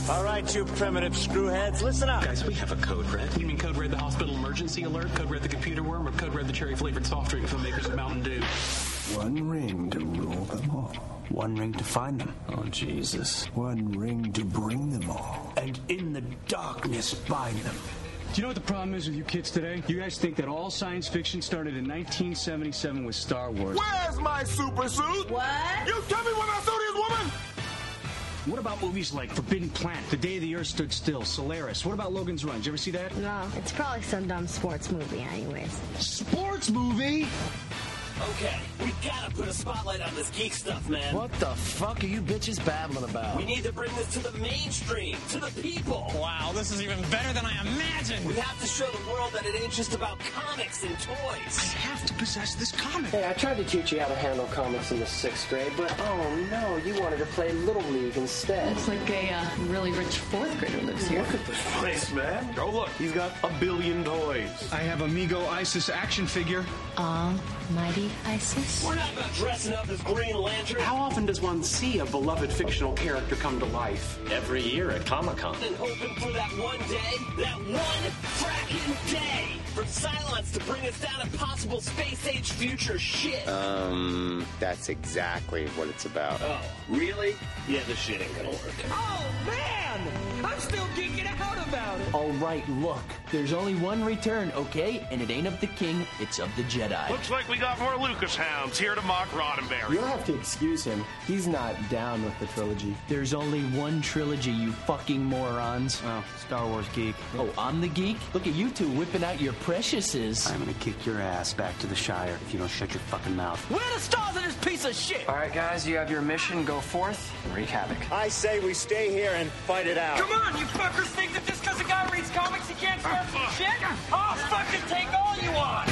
All right, you primitive screwheads, listen up. Guys, we have a code red. You mean code red the hospital emergency alert, code red the computer worm, or code red the cherry-flavored soft drink from makers of Mountain Dew? One ring to rule them all. One ring to find them. Oh, Jesus. One ring to bring them all. And in the darkness bind them. Do you know what the problem is with you kids today? You guys think that all science fiction started in 1977 with Star Wars. Where's my super suit? What? You tell me where my suit is, woman! What about movies like Forbidden Planet, The Day the Earth Stood Still, Solaris? What about Logan's Run? Did you ever see that? No, it's probably some dumb sports movie anyways. Sports movie? Okay, we gotta put a spotlight on this geek stuff, man. What the fuck are you bitches babbling about? We need to bring this to the mainstream, to the people. Wow, this is even better than I imagined. We have to show the world that it ain't just about comics and toys. I have to possess this comic. Hey, I tried to teach you how to handle comics in the 6th grade, but oh no, you wanted to play Little League instead. Looks like a really rich 4th grader lives here. Look at this place, man. Oh, look, he's got a billion toys. I have Amigo Isis action figure. Mighty Isis? We're not about dressing up as Green Lantern. How often does one see a beloved fictional character come to life? Every year at Comic-Con. And hoping for that one day, that one fracking day, for Cylons to bring us down impossible space-age future shit. That's exactly what it's about. Oh, really? Yeah, this shit ain't gonna work. Oh, man! I'm still geeking out about it. All right, look. There's only one return, okay? And it ain't of the king, it's of the Jedi. Looks like we got more Lucas hounds here to mock Roddenberry. You'll have to excuse him. He's not down with the trilogy. There's only one trilogy, you fucking morons. Oh, Star Wars geek. Oh, I'm the geek? Look at you two whipping out your preciouses. I'm gonna kick your ass back to the Shire if you don't shut your fucking mouth. Where are the stars in this piece of shit? All right, guys, you have your mission. Go forth and wreak havoc. I say we stay here and fight it out. Come on, you fuckers think that just because a guy reads comics he can't start some shit? I'll fucking take all you want!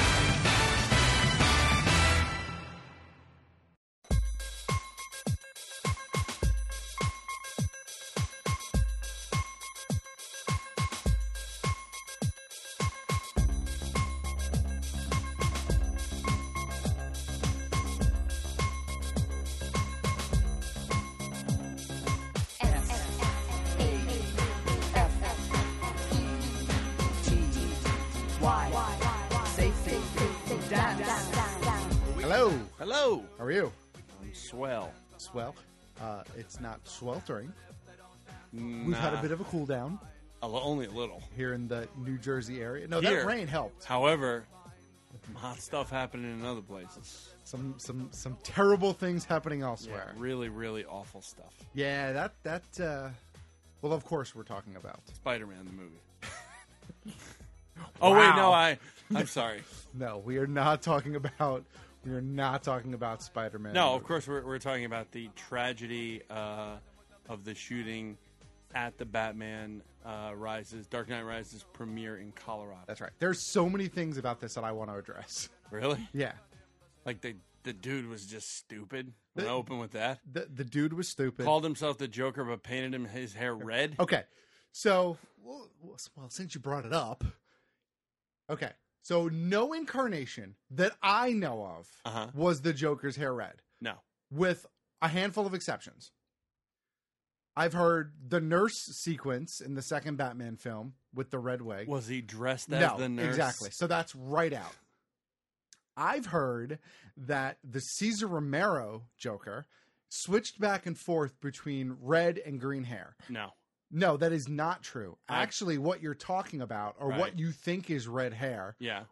Hello. Hello. How are you? I'm swell. Swell. It's not sweltering. We've had a bit of a cool down. Only a little. Here in the New Jersey area. No, Here, that rain helped. However, hot stuff happening in other places. Some terrible things happening elsewhere. Yeah, really, really awful stuff. Yeah, well, of course we're talking about Spider-Man, the movie. Oh, wait, no, I'm sorry. No, we are not talking about Spider-Man. No, of course we're talking about the tragedy of the shooting at the Batman Dark Knight Rises premiere in Colorado. That's right. There's so many things about this that I want to address. Really? Yeah. Like the dude was just stupid. Want to open with that? The dude was stupid. Called himself the Joker, but painted his hair red. Okay. So, well, since you brought it up. Okay. So no incarnation that I know of was the Joker's hair red. No. With a handful of exceptions. I've heard the nurse sequence in the second Batman film with the red wig. Was he dressed as the nurse? Exactly. So that's right out. I've heard that the Cesar Romero Joker switched back and forth between red and green hair. No, that is not true. Actually, what you're talking about, or what you think is red hair,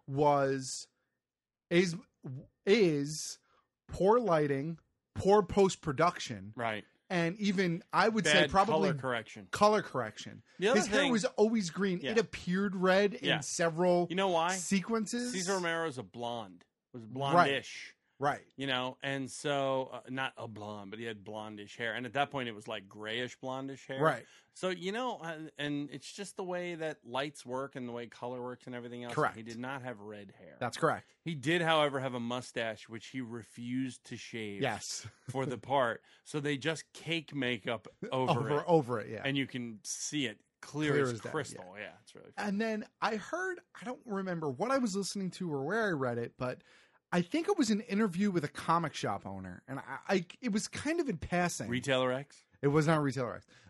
is poor lighting, poor post-production. Right. And even, I would say, probably color correction. His hair was always green. Yeah. It appeared red in several sequences. Cesar Romero's a blonde. Was blondish. Right. You know, and so, not a blonde, but he had blondish hair. And at that point, it was like grayish blondish hair. Right. So, you know, and it's just the way that lights work and the way color works and everything else. Correct. He did not have red hair. That's correct. He did, however, have a mustache, which he refused to shave. Yes. For the part. So they just cake makeup over it, yeah. And you can see it clear as crystal. Yeah, it's really fun. And then I heard, I don't remember what I was listening to or where I read it, but I think it was an interview with a comic shop owner, and it was kind of in passing. Retailer X? It was not Retailer X.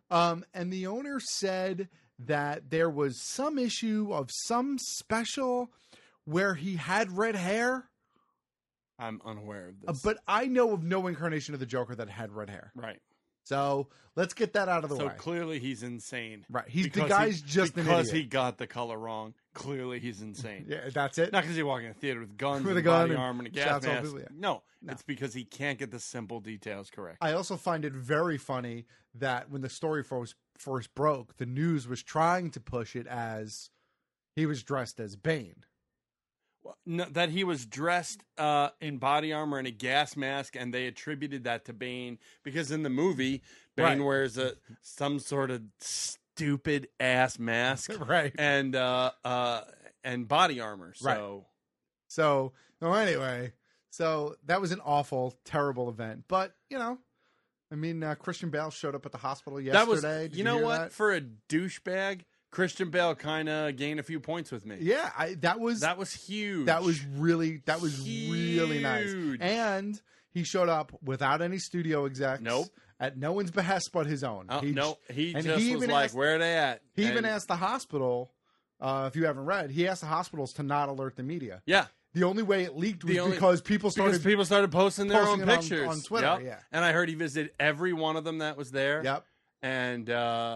And the owner said that there was some issue of some special where he had red hair. I'm unaware of this. But I know of no incarnation of the Joker that had red hair. Right. So let's get that out of the way. So clearly he's insane. Right. The guy's just an idiot. Because he got the color wrong. Clearly he's insane. Yeah, that's it. Not because he walked in a theater with guns With a and gun body and armor and a gas shouts all mask. people, yeah. No, it's because he can't get the simple details correct. I also find it very funny that when the story first broke, the news was trying to push it as he was dressed as Bane. No, that he was dressed in body armor and a gas mask, and they attributed that to Bane because in the movie, Bane wears some sort of stupid ass mask, right, and body armor. So anyway, so that was an awful, terrible event. But Christian Bale showed up at the hospital yesterday. Did you know what? That? For a douchebag, Christian Bale kind of gained a few points with me. Yeah, that was huge. That was really nice. And he showed up without any studio execs. Nope. At no one's behest but his own. He was like, where are they at? He even asked the hospital, if you haven't read, he asked the hospitals to not alert the media. Yeah. The only way it leaked was because people started posting their own pictures on Twitter. Yep. Yeah. And I heard he visited every one of them that was there. Yep. And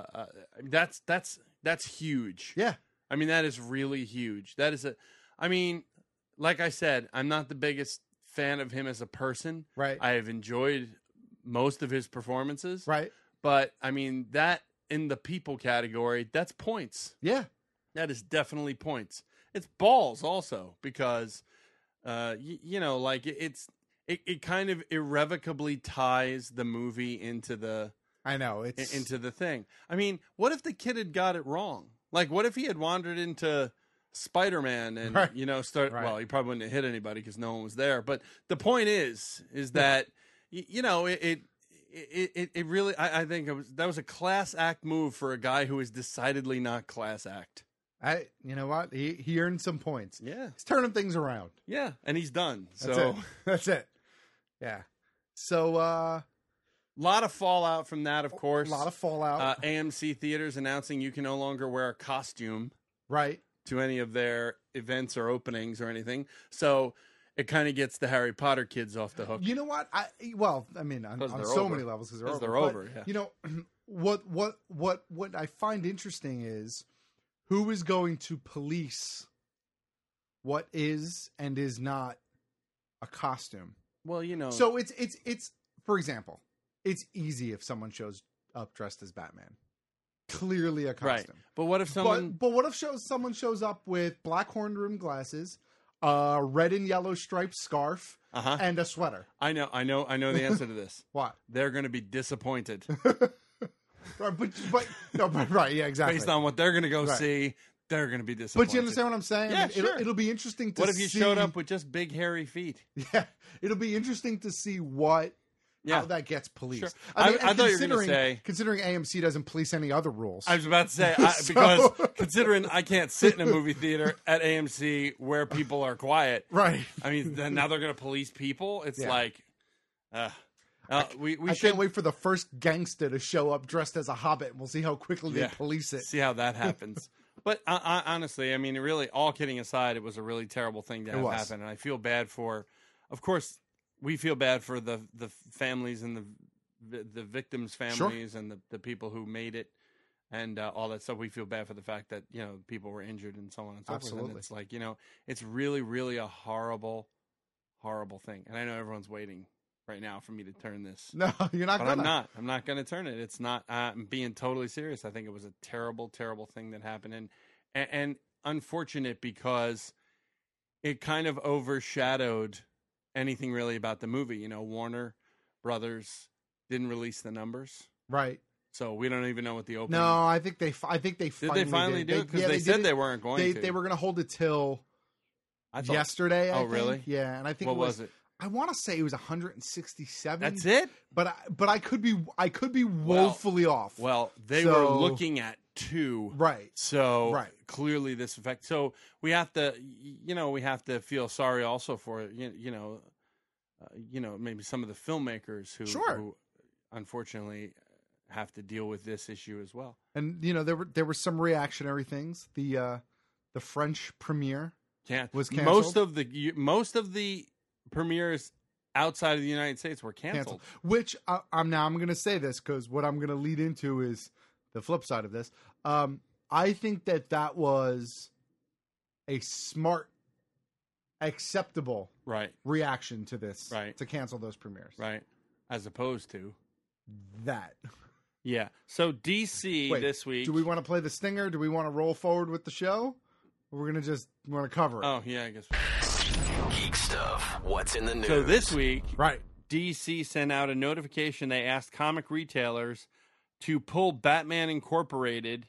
that's huge. Yeah. I mean, that is really huge. Like I said, I'm not the biggest fan of him as a person. Right. I have enjoyed most of his performances. Right. But, that in the people category, that's points. Yeah. That is definitely points. It's balls also because, it kind of irrevocably ties the movie into the... I know into the thing. What if the kid had got it wrong? Like, what if he had wandered into Spider-Man and Well, he probably wouldn't have hit anybody because no one was there. But the point is that it really. I think that was a class act move for a guy who is decidedly not class act. You know what? He earned some points. Yeah, he's turning things around. Yeah, and he's done. That's it. Yeah. So. A lot of fallout from that, of course. A lot of fallout. AMC Theaters announcing you can no longer wear a costume to any of their events or openings or anything. So it kind of gets the Harry Potter kids off the hook. You know what? On so many levels because they're over. Yeah. What I find interesting is who is going to police what is and is not a costume. Well, So it's for example. It's easy if someone shows up dressed as Batman. Clearly a costume. Right. But what if someone... But what if someone shows up with black horn-rimmed glasses, a red and yellow striped scarf, and a sweater? I know the answer to this. What? They're going to be disappointed. Right, yeah, exactly. Based on what they're going to go see, they're going to be disappointed. But you understand what I'm saying? Yeah, sure. It'll be interesting to see... What if you showed up with just big, hairy feet? Yeah, it'll be interesting to see how that gets policed. Sure. I thought you were going to say... Considering AMC doesn't police any other rules. I was about to say, because considering I can't sit in a movie theater at AMC where people are quiet. Right. Then now they're going to police people? It's like... I can't wait for the first gangster to show up dressed as a hobbit, and we'll see how quickly they police it. See how that happens. But honestly, really, all kidding aside, it was a really terrible thing to have happen. And I feel bad for... Of course... We feel bad for the families and the victims' families and the people who made it and all that stuff. We feel bad for the fact that people were injured and so on and so Absolutely. forth. And it's like it's really, really a horrible, horrible thing. And I know everyone's waiting right now for me to turn this. No, you're not. But I'm not going to turn it. It's not. I'm being totally serious. I think it was a terrible, terrible thing that happened, and unfortunate because it kind of overshadowed anything really about the movie. Warner Brothers didn't release the numbers, right? So we don't even know what the opening. No, I think they finally do it because they said they weren't going to. They were going to hold it till yesterday. I think. Really? Yeah, and I think what was it? I want to say it was 167. That's it. But I could be woefully off. Well, they were looking at 2. Right. So clearly this effect. So we have to, feel sorry also for, maybe some of the filmmakers who unfortunately have to deal with this issue as well. And there were some reactionary things. The French premiere was canceled. Most of the premieres outside of the United States were canceled. Which I'm going to say this because what I'm going to lead into is the flip side of this. I think that was a smart, acceptable reaction to this, to cancel those premieres, as opposed to that. Yeah. So DC this week. Do we want to play the stinger? Do we want to roll forward with the show? Or we're gonna want to cover it? Oh yeah, I guess. Geek stuff. What's in the news? So this week, DC sent out a notification. They asked comic retailers to pull Batman Incorporated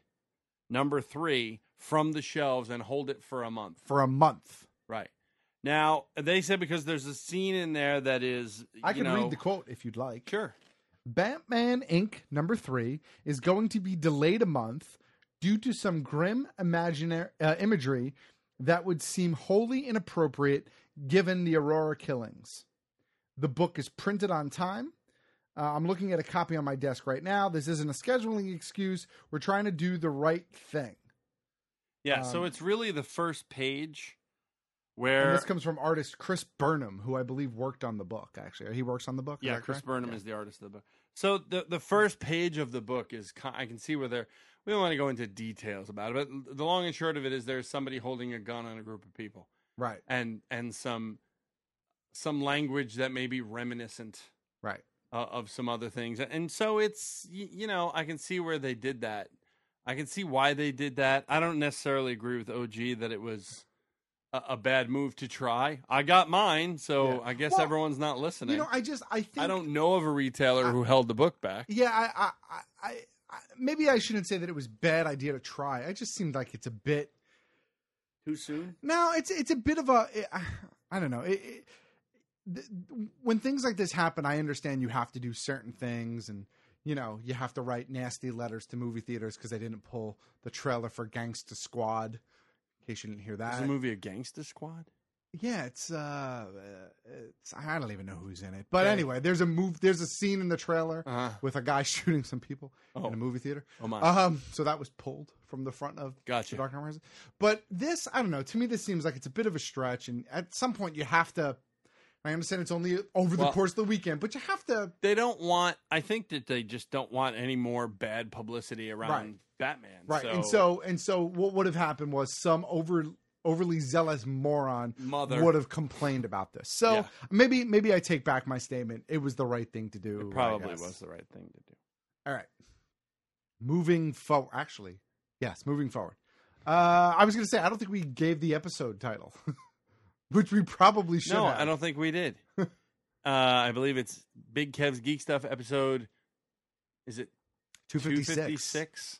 #3 from the shelves and hold it for a month. For a month. Right. Now, they said because there's a scene in there that is... I can read the quote if you'd like. Sure. Batman Inc. #3 is going to be delayed a month due to some grim imagery that would seem wholly inappropriate given the Aurora killings. The book is printed on time. I'm looking at a copy on my desk right now. This isn't a scheduling excuse. We're trying to do the right thing. Yeah, so it's really the first page where... And this comes from artist Chris Burnham, who I believe worked on the book, actually. He works on the book? Yeah, Chris Burnham is the artist of the book. So the first page of the book is... I can see where they're... We don't want to go into details about it, but the long and short of it is there's somebody holding a gun on a group of people. Right. And some language that may be reminiscent of some other things. And so it's, I can see where they did that. I can see why they did that. I don't necessarily agree with OG that it was a bad move to try. I got mine, so I guess everyone's not listening. I think... I don't know of a retailer who held the book back. Yeah, I maybe I shouldn't say that it was a bad idea to try. It just seemed like it's a bit... Too soon? No, it's a bit of a... I don't know. When things like this happen, I understand you have to do certain things and, you have to write nasty letters to movie theaters because they didn't pull the trailer for Gangsta Squad. In case you didn't hear that. Is the movie a Gangsta Squad? Yeah, it's I don't even know who's in it. But anyway, there's a scene in the trailer with a guy shooting some people in a movie theater. Oh my. So that was pulled from the front of The Dark Knight Rises. But this, I don't know, to me this seems like it's a bit of a stretch, and at some point you have to... I understand it's only over the course of the weekend, but you have to... I think that they just don't want any more bad publicity around Batman. Right. So, and so what would have happened was some overly zealous moron would have complained about this. So maybe I take back my statement. It was the right thing to do. It probably was the right thing to do. All right. Moving forward. Actually, yes, moving forward. I was going to say, I don't think we gave the episode title, which we probably should have. No, I don't think we did. I believe it's Big Kev's Geek Stuff episode. Is it 256?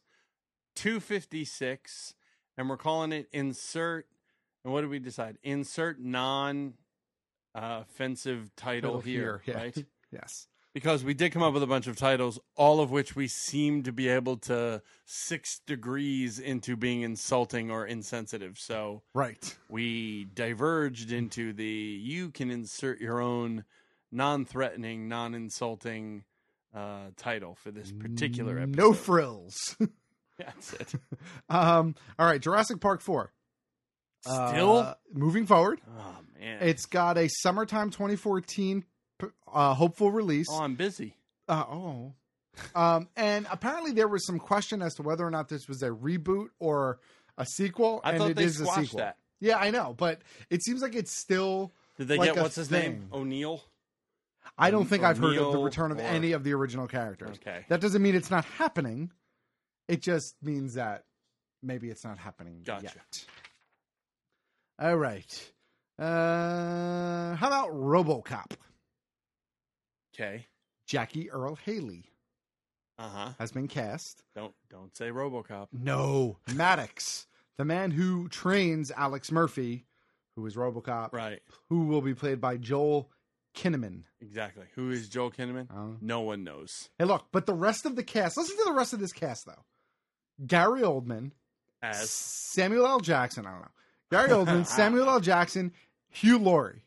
256. And we're calling it Insert. And what did we decide? Insert non-offensive title here, right? Yes. Because we did come up with a bunch of titles, all of which we seem to be able to 6 degrees into being insulting or insensitive. So we diverged into you can insert your own non-threatening, non-insulting title for this particular episode. No frills. That's it. All right, Jurassic Park 4. Still moving forward. Oh man, it's got a summertime 2014 hopeful release. Oh, I'm busy. And apparently there was some question as to whether or not this was a reboot or a sequel. I thought they squashed that. Yeah, I know, but it seems like it's still. Did they get what's his name? O'Neill. I don't think I've heard of the return of any of the original characters. Okay, that doesn't mean it's not happening. It just means that maybe it's not happening yet. All right. How about RoboCop? Okay. Jackie Earle Haley has been cast. Don't say RoboCop. No, Maddox, the man who trains Alex Murphy, who is RoboCop, right? Who will be played by Joel Kinnaman. Exactly. Who is Joel Kinnaman? No one knows. Hey, look, but the rest of the cast. Listen to the rest of this cast, though. Gary Oldman as Samuel L. Jackson. I don't know. Gary Oldman, Samuel L. Jackson, Hugh Laurie.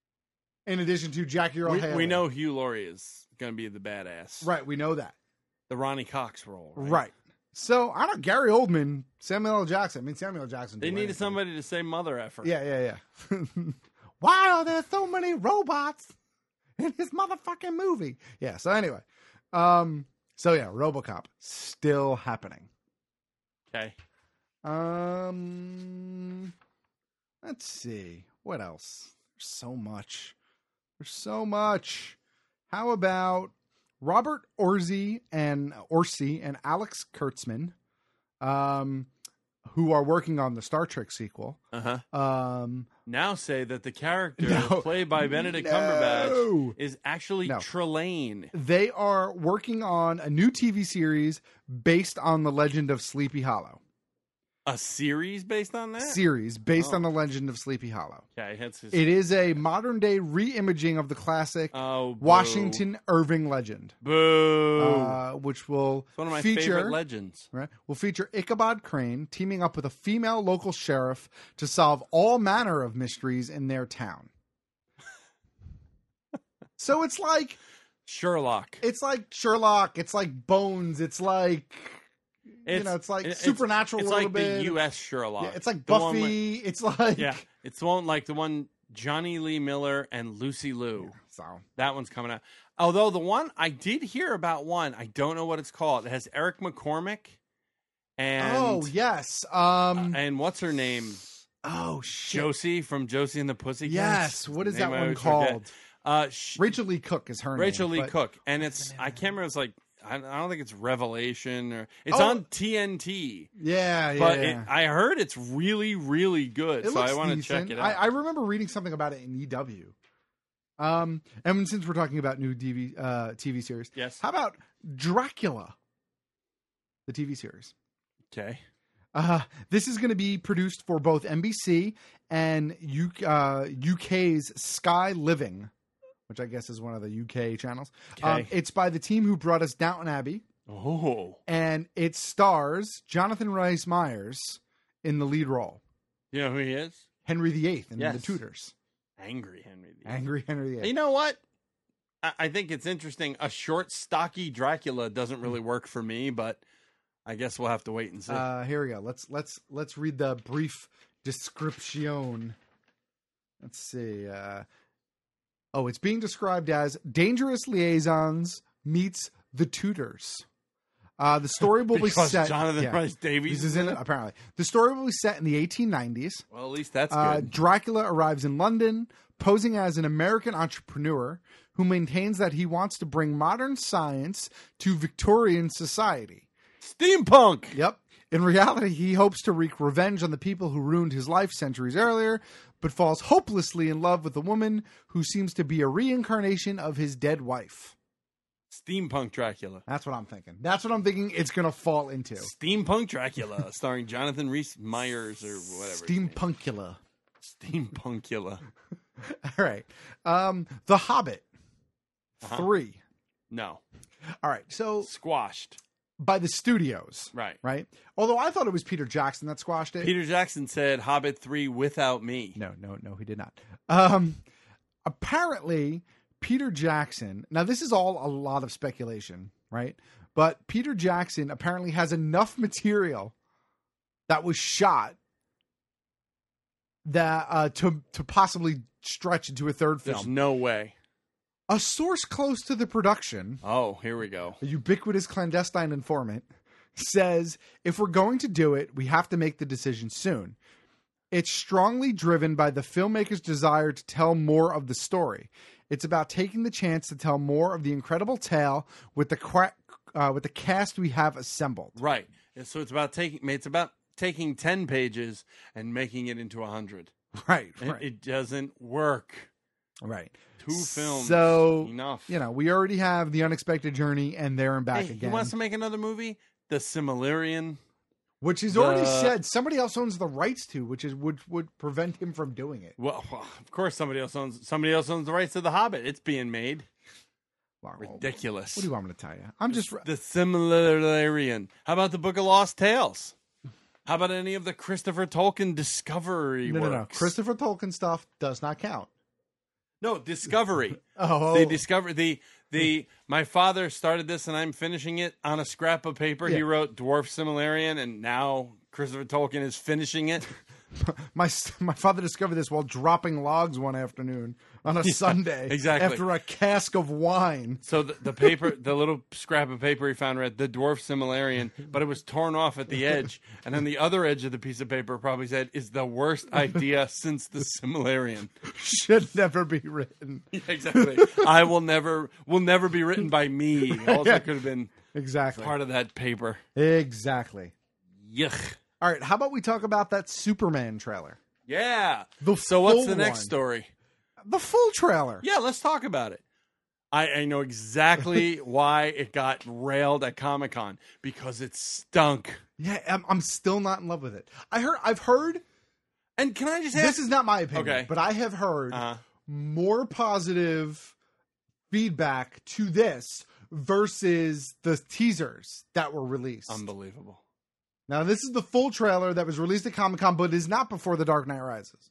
In addition to Jackie Earle Haley. We know Hugh Laurie is going to be the badass. Right, we know that. the Ronnie Cox role. Right. So, I don't Gary Oldman, Samuel L. Jackson. I mean, Samuel L. Jackson. They needed somebody to say mother effer. Yeah. Why are there so many robots in this motherfucking movie? Yeah, so anyway. RoboCop still happening. Okay. Let's see. What else? There's so much. How about Robert Orci and Alex Kurtzman, who are working on the Star Trek sequel. Now say that the character played by Benedict Cumberbatch is actually Trelane. They are working on a new TV series based on the legend of Sleepy Hollow. A series based on that? Series based on the legend of Sleepy Hollow. Okay, it is a modern-day re-imaging of the classic Washington Irving legend. Boo! Which will it's one of my feature, favorite legends. Right, will feature Ichabod Crane teaming up with a female local sheriff to solve all manner of mysteries in their town. So it's like Sherlock. It's like Sherlock. It's like Bones. It's like... it's like Supernatural. It's a little like bit. the U.S. Sherlock. Yeah, it's like Buffy. It's like it's the one Johnny Lee Miller and Lucy Liu. So that one's coming out. Although the one I did hear about I don't know what it's called. It has Eric McCormick and yes, and what's her name? Oh shit, Josie from Josie and the Pussycats. Yes, what is that one called? Rachel Lee Cook is her name. Rachel Lee Cook, and it's I can't remember. It's like. I don't think it's Revelation or it's on TNT. Yeah, but I heard it's really, really good. So I want to check it out. I remember reading something about it in EW. And since we're talking about new TV series, yes. How about Dracula, the TV series? Okay. This is going to be produced for both NBC and UK's Sky Living, which I guess is one of the UK channels. Okay. It's by the team who brought us Downton Abbey. Oh. And it stars Jonathan Rhys Meyers in the lead role. You know who he is? Henry VIII in The Tudors. Angry Henry VIII. Angry Henry VIII. You know what? I think it's interesting. A short, stocky Dracula doesn't really work for me, but I guess we'll have to wait and see. Here we go. Let's read the brief description. Let's see. It's being described as Dangerous Liaisons meets The Tudors. The story will be set. Jonathan Rhys Davies is in it, apparently. The story will be set in the 1890s. Well, at least that's good. Dracula arrives in London, posing as an American entrepreneur who maintains that he wants to bring modern science to Victorian society. Steampunk! Yep. In reality, he hopes to wreak revenge on the people who ruined his life centuries earlier, but falls hopelessly in love with a woman who seems to be a reincarnation of his dead wife. Steampunk Dracula. That's what I'm thinking. That's what I'm thinking it's going to fall into. Steampunk Dracula, starring Jonathan Rhys Meyers or whatever. Steampunkula. Steampunkula. All right. The Hobbit 3. No. All right. So squashed. By the studios. Right. Although I thought it was Peter Jackson that squashed it. Peter Jackson said Hobbit 3 without me. No, he did not. Apparently, Peter Jackson, now this is all a lot of speculation, right? But Peter Jackson apparently has enough material that was shot that to possibly stretch into a third film. There's no way. A source close to the production, oh, here we go, a ubiquitous clandestine informant, says if we're going to do it, we have to make the decision soon. It's strongly driven by the filmmaker's desire to tell more of the story. It's about taking the chance to tell more of the incredible tale with the cast we have assembled. Right. So it's about taking 10 pages and making it into 100. Right. It doesn't work. Right. 2 films. So, enough. We already have The Unexpected Journey and There and Back Again. He wants to make another movie, The Silmarillion. Which he's already said somebody else owns the rights to, which would prevent him from doing it. Well, of course somebody else owns the rights to The Hobbit. It's being made. Well, ridiculous. What do you want me to tell you? I'm just The Silmarillion. How about the Book of Lost Tales? How about any of the Christopher Tolkien Discovery works? No. Christopher Tolkien stuff does not count. No, Discovery. Oh, they discover the My father started this, and I'm finishing it on a scrap of paper. Yeah. He wrote Dwarf Similarian, and now Christopher Tolkien is finishing it. My father discovered this while dropping logs one afternoon on a Sunday. Exactly. After a cask of wine. So the paper, the little scrap of paper he found read the Dwarf Similarian, but it was torn off at the edge. And then the other edge of the piece of paper probably said, is the worst idea since the Similarian. Should never be written. Yeah, exactly. Will never be written by me. Also could have been part of that paper. Exactly. Yuck. All right, how about we talk about that Superman trailer? Yeah. So what's the next one. story? The full trailer. Yeah, let's talk about it. I know exactly why it got railed at Comic-Con, because it stunk. Yeah, I'm still not in love with it. I've heard, and can I just ask? This is not my opinion, okay, but I have heard more positive feedback to this versus the teasers that were released. Unbelievable. Now, this is the full trailer that was released at Comic-Con, but is not before The Dark Knight Rises.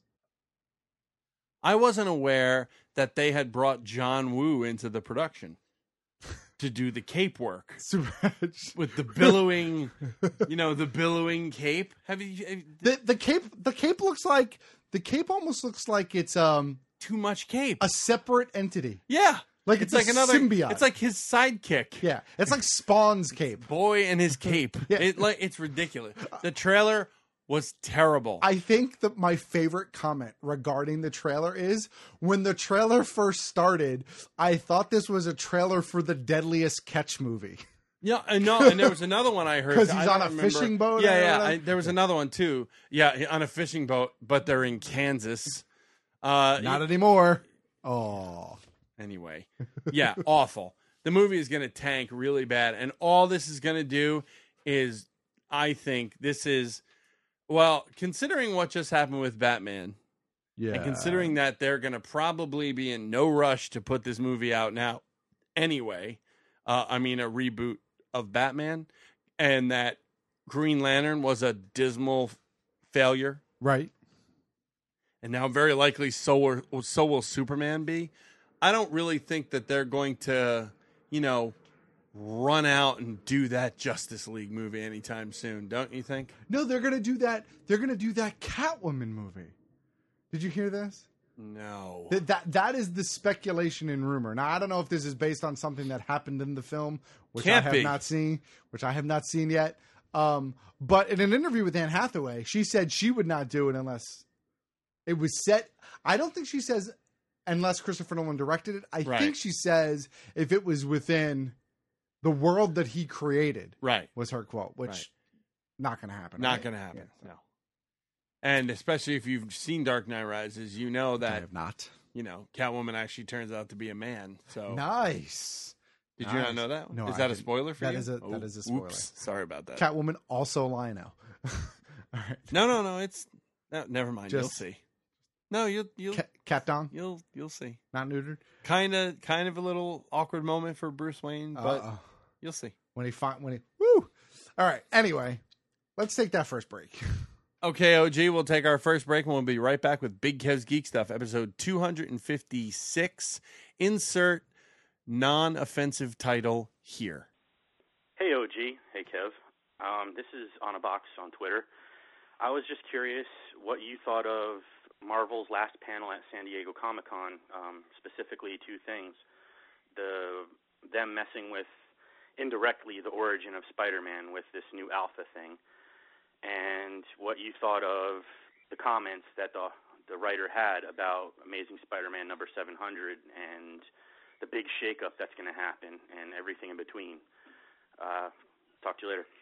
I wasn't aware that they had brought John Woo into the production to do the cape work with the billowing, the billowing cape. The cape looks like almost looks like it's too much cape, a separate entity. Yeah. Like it's like another symbiote. It's like his sidekick. Yeah, it's like Spawn's cape. Boy and his cape. Yeah. It's ridiculous. The trailer was terrible. I think that my favorite comment regarding the trailer is when the trailer first started, I thought this was a trailer for the Deadliest Catch movie. Yeah, and there was another one I heard. Because he's on a fishing boat? Yeah. There was another one too. Yeah, on a fishing boat, but they're in Kansas. Not anymore. Oh. Anyway, yeah, awful. The movie is going to tank really bad. And all this is going to do is, I think this is, well, considering what just happened with Batman, and considering that they're going to probably be in no rush to put this movie out now anyway, a reboot of Batman, and that Green Lantern was a dismal failure. Right. And now very likely so will Superman be. I don't really think that they're going to, run out and do that Justice League movie anytime soon, don't you think? No, they're going to do that. They're going to do that Catwoman movie. Did you hear this? No. That is the speculation and rumor. Now, I don't know if this is based on something that happened in the film, which I have not seen yet. But in an interview with Anne Hathaway, she said she would not do it unless it was set. I don't think she says unless Christopher Nolan directed it. I think she says if it was within the world that he created, was her quote, which not going to happen. Not going to happen. Yeah. No. And especially if you've seen Dark Knight Rises, you know that I have not. Catwoman actually turns out to be a man. So nice. Did you not know that? No, is that a spoiler for you? That is a spoiler. Oops, sorry about that. Catwoman, also Lino. All right. No. It's never mind. You'll see. No, you'll cat dong. You'll see. Not neutered. Kind of a little awkward moment for Bruce Wayne, but you'll see when he woo. All right. Anyway, let's take that first break. Okay, OG, we'll take our first break and we'll be right back with Big Kev's Geek Stuff, episode 256. Insert non-offensive title here. Hey, OG. Hey, Kev. This is On a Box on Twitter. I was just curious what you thought of Marvel's last panel at San Diego Comic-Con, specifically two things. Them messing with, indirectly, the origin of Spider-Man with this new Alpha thing, and what you thought of the comments that the writer had about Amazing Spider-Man number 700 and the big shakeup that's going to happen and everything in between. Talk to you later.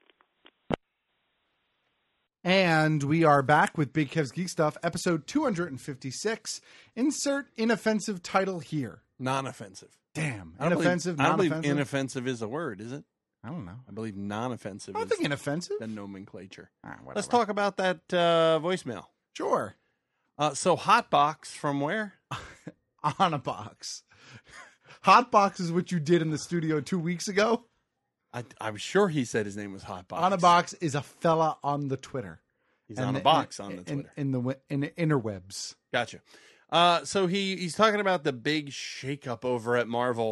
And we are back with Big Kev's Geek Stuff, episode 256. Insert inoffensive title here. Non-offensive. Damn. I don't inoffensive, believe non-offensive? inoffensive is a word, is it? I don't know. I believe non-offensive I don't think inoffensive. The nomenclature. Whatever. Let's talk about that voicemail. Sure. So Hotbox from where? On a Box. Hotbox is what you did in the studio 2 weeks ago. I'm sure he said his name was Hotbox. On a Box is a fella on the Twitter. He's on a box on the Twitter. In the interwebs. Gotcha. So he's talking about the big shakeup over at Marvel.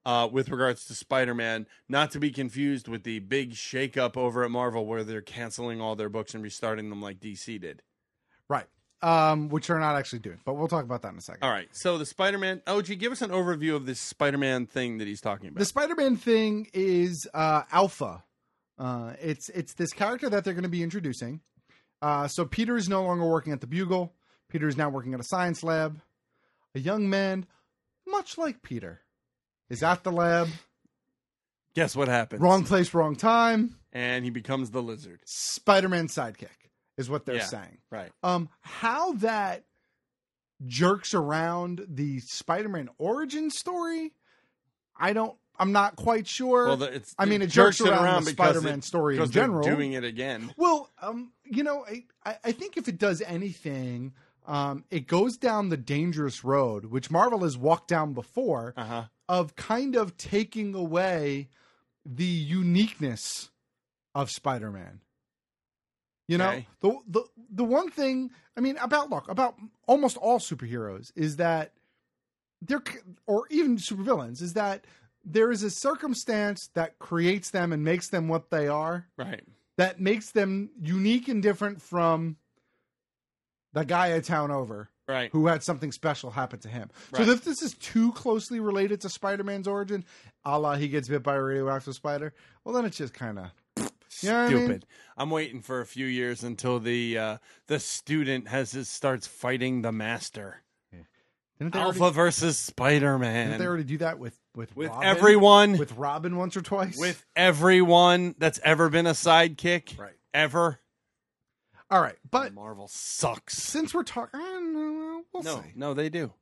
with regards to Spider-Man, not to be confused with the big shakeup over at Marvel where they're canceling all their books and restarting them like DC did. Right. Which they're not actually doing, but we'll talk about that in a second. All right. So the Spider-Man, OG, give us an overview of this Spider-Man thing that he's talking about. The Spider-Man thing is Alpha. It's this character that they're going to be introducing. So Peter is no longer working at the Bugle. Peter is now working at a science lab. A young man, much like Peter, is at the lab. Guess what happens? Wrong place, wrong time. And he becomes the Lizard. Spider-Man's sidekick is what they're saying. Right. How that jerks around the Spider-Man origin story, I'm not quite sure. Well, it jerks around the Spider-Man story in general. They're doing it again. Well, I think if it does anything, it goes down the dangerous road, which Marvel has walked down before, of kind of taking away the uniqueness of Spider-Man. The one thing, about almost all superheroes is that or even supervillains, is that there is a circumstance that creates them and makes them what they are. Right. That makes them unique and different from the guy a town over. Right. Who had something special happen to him. Right. So if this is too closely related to Spider-Man's origin, a la he gets bit by a radioactive spider, well, then it's just kind of stupid. I'm waiting for a few years until the student starts fighting the master. Alpha versus Spider-Man. Didn't they already do that with Robin? Everyone? With Robin once or twice? With everyone that's ever been a sidekick. Right. Ever. All right. But Marvel sucks. Since we're talking, we'll see. No, they do.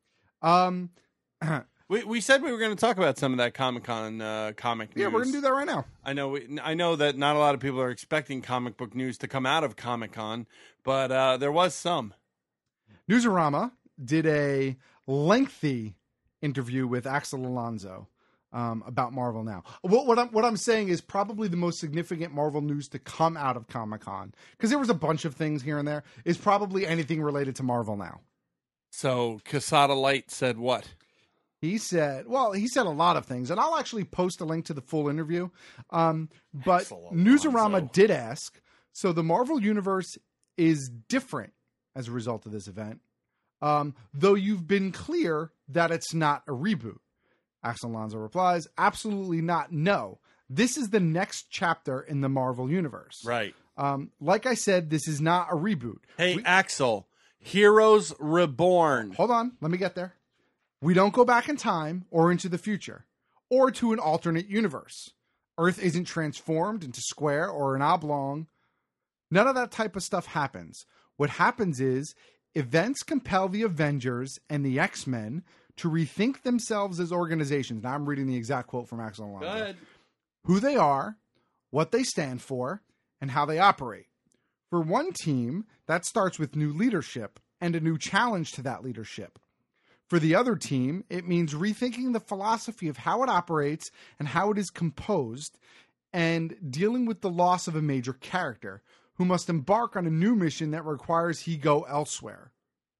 We said we were going to talk about some of that Comic-Con comic news. Yeah, we're going to do that right now. I know that not a lot of people are expecting comic book news to come out of Comic-Con, but there was some. Newsarama did a lengthy interview with Axel Alonso about Marvel Now. What I'm saying is probably the most significant Marvel news to come out of Comic-Con, because there was a bunch of things here and there, is probably anything related to Marvel Now. So Casada Light said what? He said a lot of things, and I'll actually post a link to the full interview. But Newsarama did ask, so the Marvel Universe is different as a result of this event, though you've been clear that it's not a reboot. Axel Alonso replies, absolutely not, no. This is the next chapter in the Marvel Universe. Right. Like I said, this is not a reboot. Hey, Axel, Heroes Reborn. Hold on, let me get there. We don't go back in time or into the future or to an alternate universe. Earth isn't transformed into square or an oblong. None of that type of stuff happens. What happens is events compel the Avengers and the X-Men to rethink themselves as organizations. Now I'm reading the exact quote from Axel Alonso. Good. Who they are, what they stand for, and how they operate. For one team, that starts with new leadership and a new challenge to that leadership. For the other team, it means rethinking the philosophy of how it operates and how it is composed, and dealing with the loss of a major character who must embark on a new mission that requires he go elsewhere.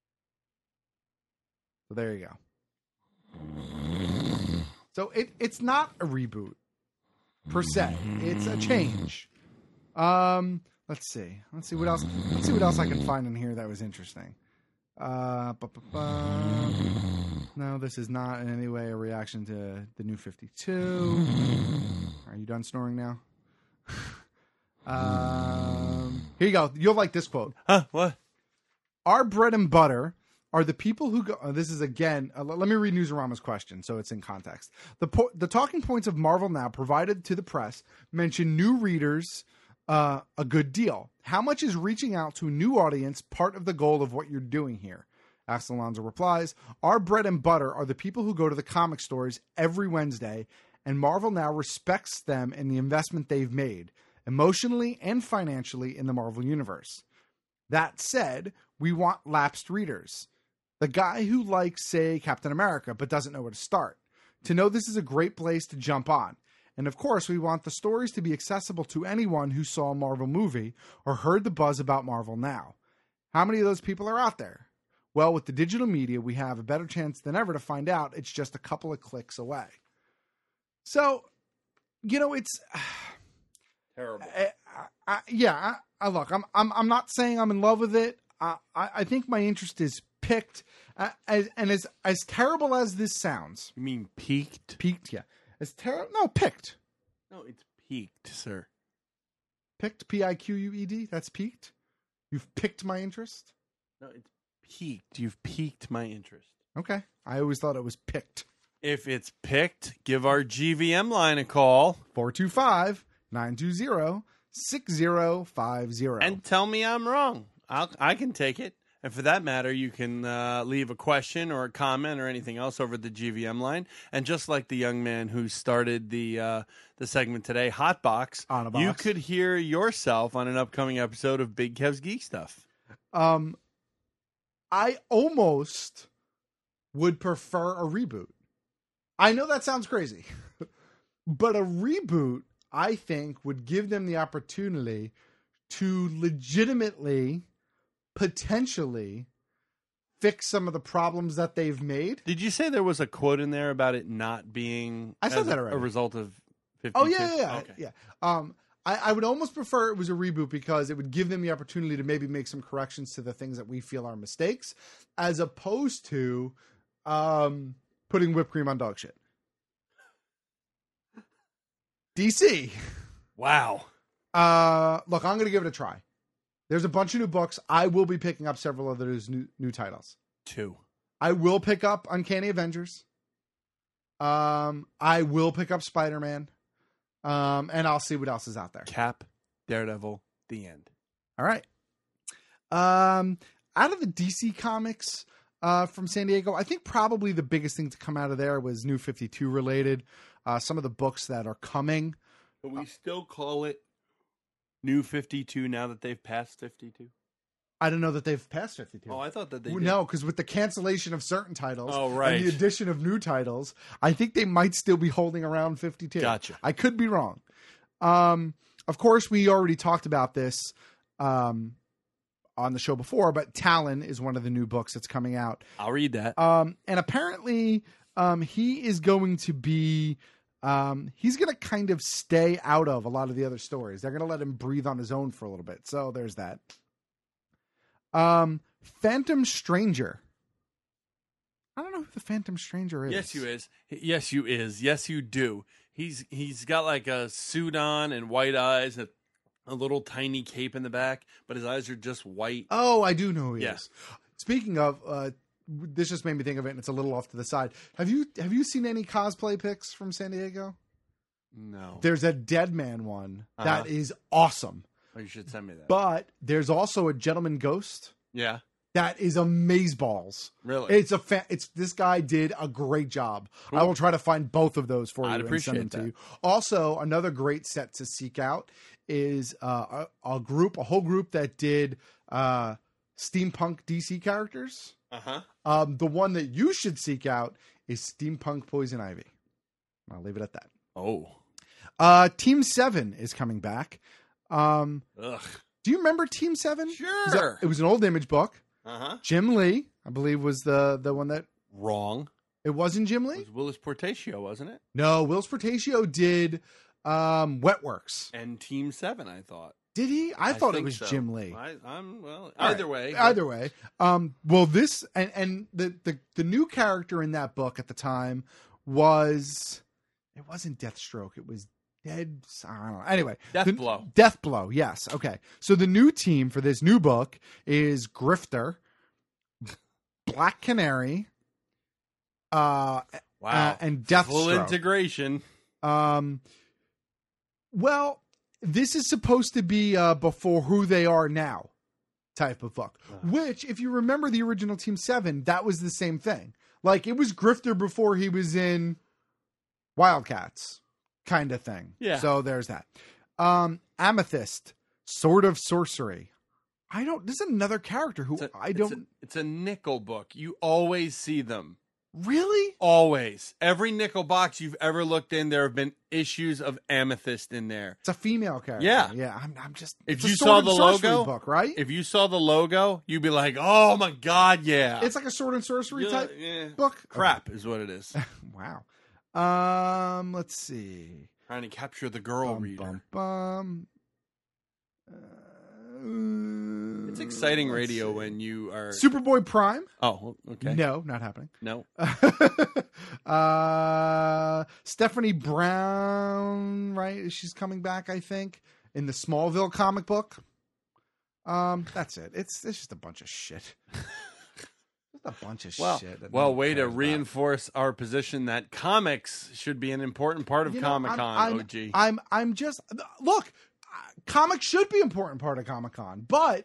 So there you go. So it's not a reboot per se. It's a change. Let's see what else. Let's see what else I can find in here that was interesting. No, this is not in any way a reaction to the New 52. Are you done snoring now? Here you go. You'll like this quote. Huh? What? Our bread and butter are the people who go... this is, again... let me read Newsarama's question so it's in context. The talking points of Marvel Now provided to the press mention new readers a good deal. How much is reaching out to a new audience part of the goal of what you're doing here? Axel Alonso replies, our bread and butter are the people who go to the comic stores every Wednesday, and Marvel Now respects them and the investment they've made, emotionally and financially, in the Marvel Universe. That said, we want lapsed readers. The guy who likes, say, Captain America, but doesn't know where to start, to know this is a great place to jump on. And of course, we want the stories to be accessible to anyone who saw a Marvel movie or heard the buzz about Marvel Now. How many of those people are out there? Well, with the digital media, we have a better chance than ever to find out. It's just a couple of clicks away. So, it's terrible. Look, I'm not saying I'm in love with it. I think my interest is picked. As terrible as this sounds. You mean peaked? Peaked, yeah. No, picked. No, it's peaked, sir. Picked, P-I-Q-U-E-D. That's peaked. You've picked my interest. No, it's peaked. You've piqued my interest. Okay. I always thought it was picked. If it's picked, give our GVM line a call. 425-920-6050. And tell me I'm wrong. I can take it. And for that matter, you can leave a question or a comment or anything else over the GVM line. And just like the young man who started the segment today, Hotbox, on a box, you could hear yourself on an upcoming episode of Big Kev's Geek Stuff. I almost would prefer a reboot. I know that sounds crazy, but a reboot, I think, would give them the opportunity to legitimately, potentially fix some of the problems that they've made. Did you say there was a quote in there about it not being I said that already. A result of 52? Oh, yeah. Okay. Yeah. I would almost prefer it was a reboot because it would give them the opportunity to maybe make some corrections to the things that we feel are mistakes, as opposed to putting whipped cream on dog shit. DC. Wow. Look, I'm going to give it a try. There's a bunch of new books. I will be picking up several of those new titles. 2. I will pick up Uncanny Avengers. I will pick up Spider-Man. And I'll see what else is out there. Cap, Daredevil, the end. All right. Out of the DC comics from San Diego, I think probably the biggest thing to come out of there was New 52 related. Some of the books that are coming. But we still call it New 52 now that they've passed 52? I don't know that they've passed 52. Oh, I thought that they did. No, because with the cancellation of certain titles right. and the addition of new titles, I think they might still be holding around 52. Gotcha. I could be wrong. Of course, we already talked about this on the show before, but Talon is one of the new books that's coming out. I'll read that. And apparently he is going to be... he's going to kind of stay out of a lot of the other stories. They're going to let him breathe on his own for a little bit. So there's that. Phantom Stranger. I don't know who the Phantom Stranger is. Yes, you is. Yes, you is. Yes, you do. He's got like a suit on and white eyes and a little tiny cape in the back, but his eyes are just white. Oh, I do know who he is. Speaking of, this just made me think of it, and it's a little off to the side. Have you seen any cosplay pics from San Diego? No. There's a Dead Man one that is awesome. Oh, you should send me that. But there's also a Gentleman Ghost. Yeah. That is amazeballs. Really? It's this guy did a great job. Cool. I will try to find both of those for you and send them to you. Also, another great set to seek out is a whole group that did steampunk DC characters. The one that you should seek out is Steampunk Poison Ivy. I'll leave it at that. Oh. Team 7 is coming back. Do you remember Team 7? Sure. It was an old Image book. Jim Lee, I believe, was the one that... Wrong. It wasn't Jim Lee? It was Willis Portacio, wasn't it? No, Willis Portacio did Wetworks. And Team 7, I thought. Did he? I thought it was so. Jim Lee. Either way. Either way. Well, this and the new character in that book at the time was... It wasn't Deathstroke. It was I don't know. Anyway. Deathblow. Deathblow, yes. Okay. So the new team for this new book is Grifter, Black Canary, wow. And Deathstroke. Full integration. Well, this is supposed to be before Who They Are Now type of book. Which, if you remember the original Team 7, that was the same thing. Like, it was Grifter before he was in Wildcats kind of thing. Yeah. So there's that. Amethyst, Sword of Sorcery. This is another character who It's a nickel book. You always see them. Really? Always. Every nickel box you've ever looked in, there have been issues of Amethyst in there. It's a female character. Yeah. Yeah. I'm just. If you saw the logo, book, right? If you saw the logo, you'd be like, "Oh my god, yeah!" It's like a Sword and Sorcery type book. Crap is what it is. Wow. Let's see. Trying to capture the girl reader. It's exciting radio when you are Superboy Prime. Oh, okay. No, not happening. No. Stephanie Brown, right? She's coming back, I think, in the Smallville comic book. That's it. It's just a bunch of shit. Just a bunch of shit. Well, way to reinforce our position that comics should be an important part of Comic-Con, OG. I'm just look. Comics should be an important part of Comic-Con, but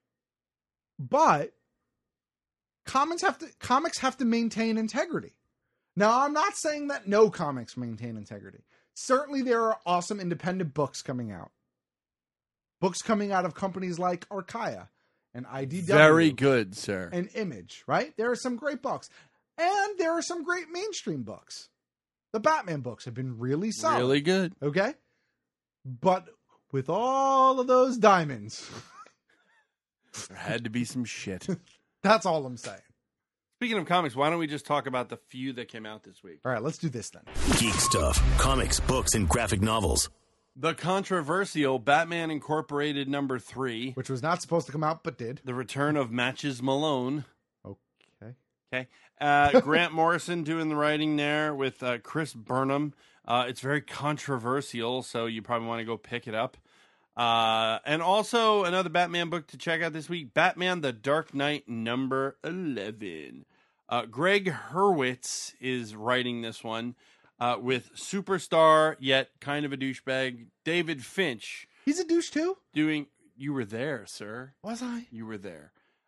comics have to maintain integrity. Now, I'm not saying that no comics maintain integrity. Certainly, there are awesome independent books coming out. Books coming out of companies like Archaia and IDW. Very good, sir. And Image, right? There are some great books. And there are some great mainstream books. The Batman books have been really solid. Really good. Okay? But with all of those diamonds, there had to be some shit. That's all I'm saying. Speaking of comics, why don't we just talk about the few that came out this week? All right, let's do this then. Geek stuff, comics, books, and graphic novels. The controversial Batman Incorporated number 3. Which was not supposed to come out, but did. The return of Matches Malone. Okay. Grant Morrison doing the writing there with Chris Burnham. It's very controversial, so you probably want to go pick it up. And also another Batman book to check out this week, Batman The Dark Knight number 11. Greg Hurwitz is writing this one with superstar, yet kind of a douchebag, David Finch. He's a douche too? You were there, sir. Was I? You were there.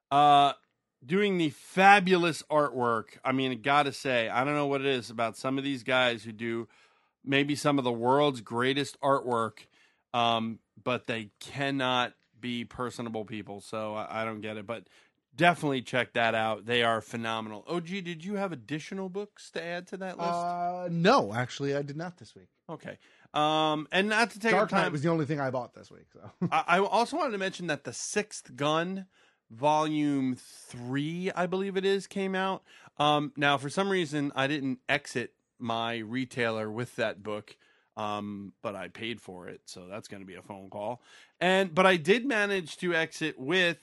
Doing the fabulous artwork. I mean, I gotta say, I don't know what it is about some of these guys who do maybe some of the world's greatest artwork, but they cannot be personable people, so I don't get it. But definitely check that out. They are phenomenal. OG, did you have additional books to add to that list? No, actually, I did not this week. Okay. And not to take Dark time, Knight was the only thing I bought this week. So I also wanted to mention that The Sixth Gun, Volume 3, I believe it is, came out. Now, for some reason, I didn't exit my retailer with that book, but I paid for it, so that's going to be a phone call. But I did manage to exit with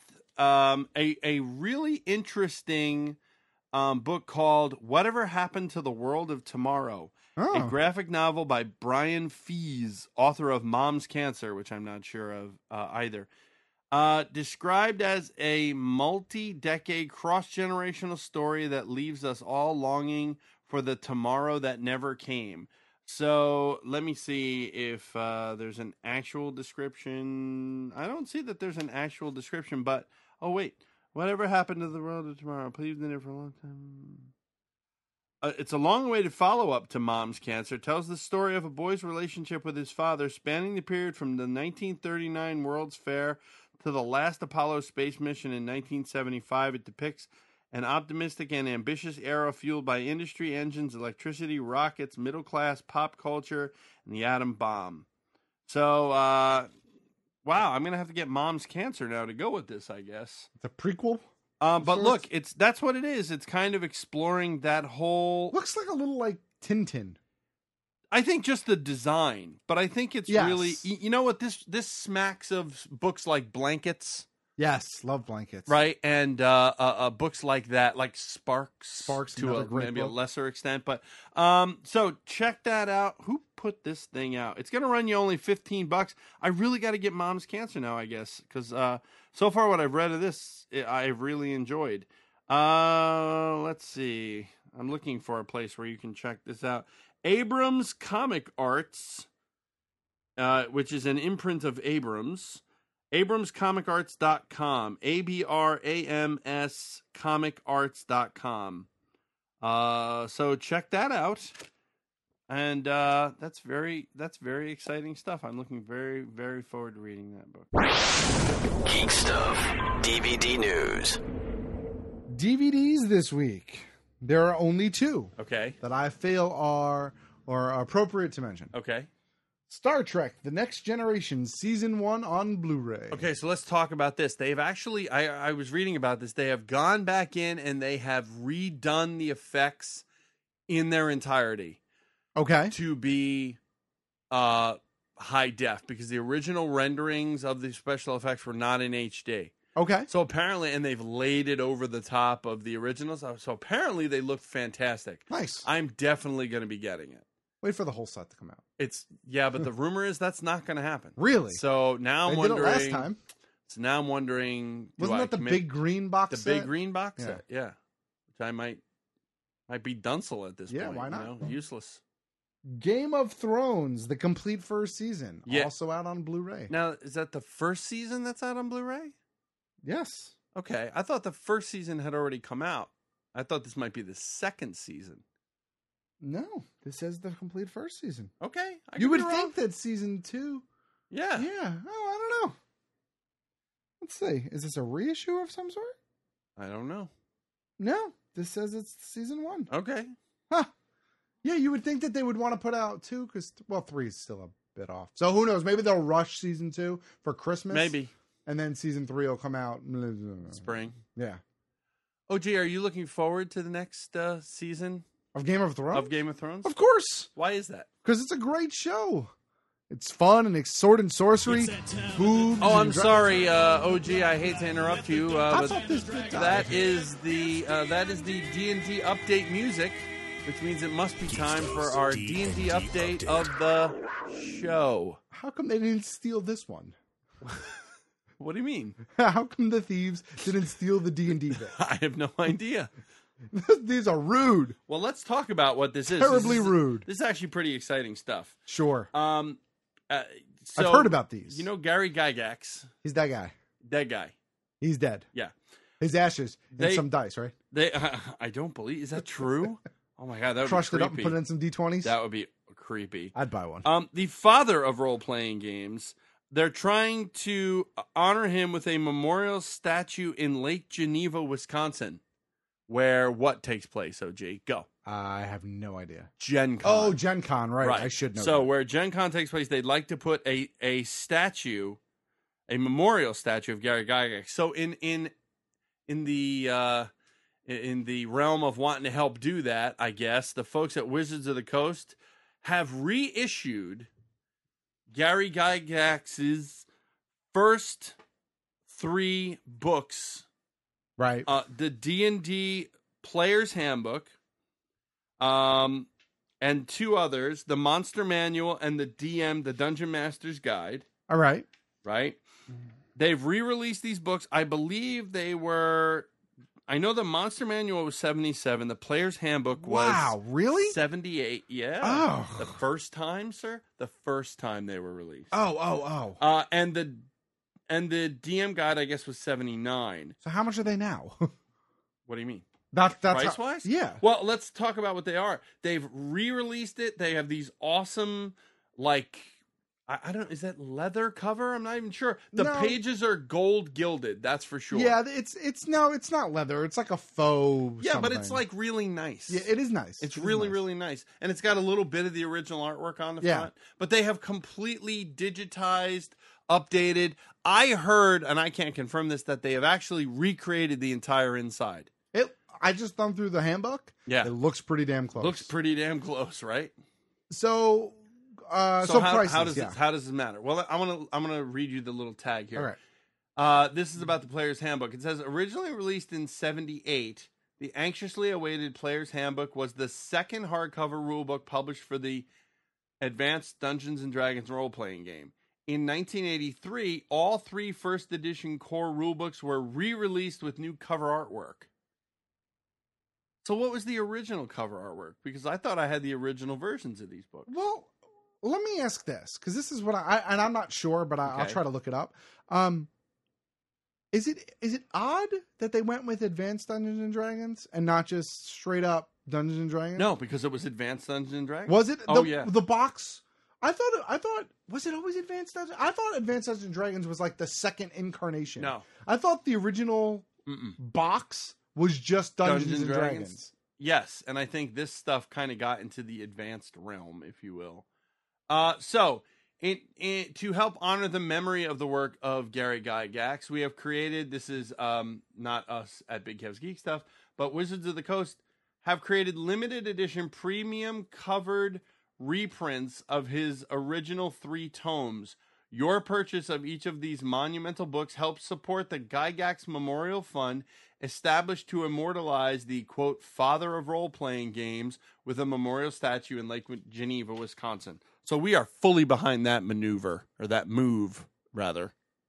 a really interesting book called Whatever Happened to the World of Tomorrow, a graphic novel by Brian Fees, author of Mom's Cancer, which I'm not sure of either. Described as a multi-decade cross-generational story that leaves us all longing for the tomorrow that never came. So let me see if there's an actual description. I don't see that there's an actual description, but oh wait, whatever happened to the world of tomorrow? Please been there for a long time. It's a long-awaited follow-up to Mom's Cancer. It tells the story of a boy's relationship with his father, spanning the period from the 1939 World's Fair to the last Apollo space mission in 1975. It depicts an optimistic and ambitious era fueled by industry, engines, electricity, rockets, middle-class pop culture, and the atom bomb. So, wow, I'm going to have to get Mom's Cancer now to go with this, I guess. The prequel? But look, that's what it is. It's kind of exploring that whole... Looks like a little like Tintin. I think just the design, but I think it's really... You know what? This smacks of books like Blankets. Yes, love Blankets. Right, and books like that, like Sparks to maybe a lesser extent. But so check that out. Who put this thing out? It's going to run you only $15. I really got to get Mom's Cancer now, I guess, because so far what I've read of this, I've really enjoyed. Let's see. I'm looking for a place where you can check this out. Abrams Comic Arts, which is an imprint of Abrams. AbramsComicArts.com. ABRAMS ComicArts.com. So check that out. And that's very exciting stuff. I'm looking very, very forward to reading that book. Geek Stuff DVD News. DVDs this week. There are only 2. Okay. That I feel are appropriate to mention. Okay. Star Trek: The Next Generation Season 1 on Blu-ray. Okay, so let's talk about this. They've actually, I was reading about this. They have gone back in and they have redone the effects in their entirety. Okay. To be high def, because the original renderings of the special effects were not in HD. Okay. So apparently, and they've laid it over the top of the originals. So apparently they looked fantastic. Nice. I'm definitely going to be getting it. Wait for the whole set to come out. But the rumor is that's not going to happen. Really? So now I'm wondering. Did it last time. So now I'm wondering. Wasn't that the big green box set? The big green box set, yeah. Which I might be Dunsel at this point. Yeah, why not? Useless. Game of Thrones, the complete first season, Yeah. also out on Blu-ray. Now, is that the first season that's out on Blu-ray? Yes. Okay, I thought the first season had already come out. I thought this might be the second season. No, this says the complete first season. Okay. You would think that season 2. Yeah. Yeah. Oh, I don't know. Let's see. Is this a reissue of some sort? I don't know. No, this says it's season 1. Okay. Huh. Yeah, you would think that they would want to put out 2 because, 3 is still a bit off. So who knows? Maybe they'll rush season 2 for Christmas. Maybe. And then season 3 will come out spring. Yeah. OG, are you looking forward to the next season of Game of Thrones? Of course. Why is that? Because it's a great show. It's fun and it's sword and sorcery. Boobs. Oh, I'm sorry, OG. I hate to interrupt you, but thought this that is the D&D update music, which means it must be time for our D&D update of the show. How come they didn't steal this one? What do you mean? How come the thieves didn't steal the D&D bit? I have no idea. These are rude. Well, let's talk about what this is. Terribly rude. This is actually pretty exciting stuff. Sure. So, I've heard about these. You know Gary Gygax? He's that guy. Dead guy. He's dead. Yeah. His ashes and some dice, right? I don't believe. Is that true? Oh my god, that would crushed be creepy. it up and put in some D20s. That would be creepy. I'd buy one. The father of role-playing games. They're trying to honor him with a memorial statue in Lake Geneva, Wisconsin, where what takes place, OG? Go. I have no idea. Gen Con. Oh, Gen Con, right. I should know So that. where Gen Con takes place, they'd like to put a statue, a memorial statue of Gary Gygax. So in the realm of wanting to help do that, I guess, the folks at Wizards of the Coast have reissued Gary Gygax's first 3 books. Right. The D&D Player's Handbook, and 2 others, the Monster Manual and the DM, the Dungeon Master's Guide. All right. Right? They've re-released these books. I believe they were... I know the Monster Manual was 77. The Player's Handbook was really 78. Yeah. Oh. The first time, sir. The first time they were released. Oh. And the DM Guide, I guess, was 79. So how much are they now? What do you mean? That's price wise? Yeah. Well, let's talk about what they are. They've re-released it. They have these awesome, like, I don't. Is that leather cover? I'm not even sure. The pages are gold gilded. That's for sure. Yeah, it's not leather. It's like a faux. Yeah, but it's like really nice. Yeah, it is nice. It's really nice, and it's got a little bit of the original artwork on the front. But they have completely digitized, updated. I heard, and I can't confirm this, that they have actually recreated the entire inside. I just thumbed through the handbook. Yeah, it looks pretty damn close. Looks pretty damn close, right? So. So prices, how does it matter? Well, I'm gonna read you the little tag here. All right. This is about the Player's Handbook. It says, originally released in 78, the anxiously awaited Player's Handbook was the second hardcover rulebook published for the Advanced Dungeons & Dragons role-playing game. In 1983, all 3 first edition core rulebooks were re-released with new cover artwork. So what was the original cover artwork? Because I thought I had the original versions of these books. Well, let me ask this, because this is what and I'm not sure, but I'll try to look it up. Is it odd that they went with Advanced Dungeons and Dragons and not just straight up Dungeons and Dragons? No, because it was Advanced Dungeons and Dragons. Was it? Yeah. The box. I thought was it always Advanced Dungeons? I thought Advanced Dungeons and Dragons was like the second incarnation. No, I thought the original box was just Dungeons and Dragons. Yes, and I think this stuff kind of got into the advanced realm, if you will. So, to help honor the memory of the work of Gary Gygax, we have created, this is not us at Big Kev's Geek Stuff, but Wizards of the Coast have created limited edition premium covered reprints of his original 3 tomes. Your purchase of each of these monumental books helps support the Gygax Memorial Fund, established to immortalize the, quote, father of role-playing games with a memorial statue in Lake Geneva, Wisconsin. So we are fully behind that maneuver, or that move, rather.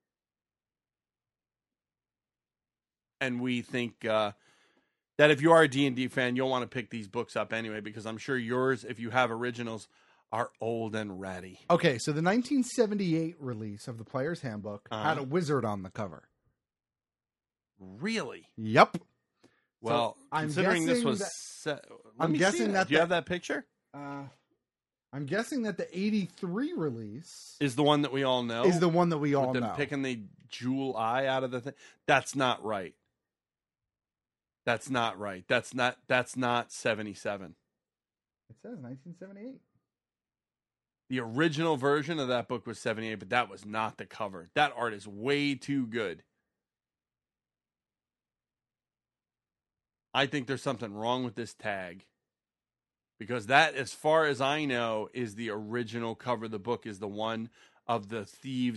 And we think that if you are a D&D fan, you'll want to pick these books up anyway, because I'm sure yours, if you have originals, are old and ratty. Okay, so the 1978 release of the Player's Handbook had a wizard on the cover. Really? Yep. Well, so considering this was... I'm guessing that... Do you have that picture? I'm guessing that the 83 release... Is the one that we all know? Is the one that we all know. With picking the jewel eye out of the thing? That's not right. That's not right. That's not 77. It says 1978. The original version of that book was 78, but that was not the cover. That art is way too good. I think there's something wrong with this tag. Because that, as far as I know, is the original cover of the book, is the one of the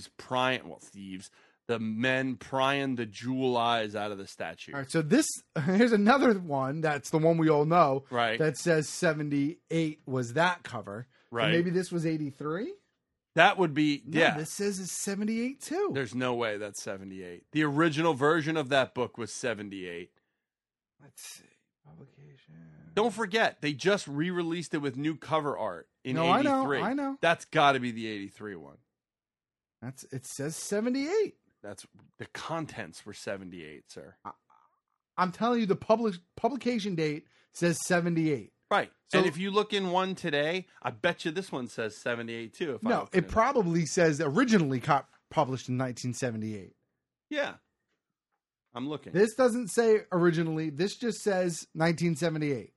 the men prying the jewel eyes out of the statue. All right, so here's another one that's the one we all know. Right. That says 78 was that cover. Right. So maybe this was 83? That would be, No, this says it's 78 too. There's no way that's 78. The original version of that book was 78. Let's see. Publication. Don't forget, they just re-released it with new cover art in 83. I know. That's got to be the 83 one. It says 78. That's the contents were 78, sir. I'm telling you, the publication date says 78. Right. So, and if you look in one today, I bet you this one says 78 too. No, it probably says originally published in 1978. Yeah. I'm looking. This doesn't say originally. This just says 1978.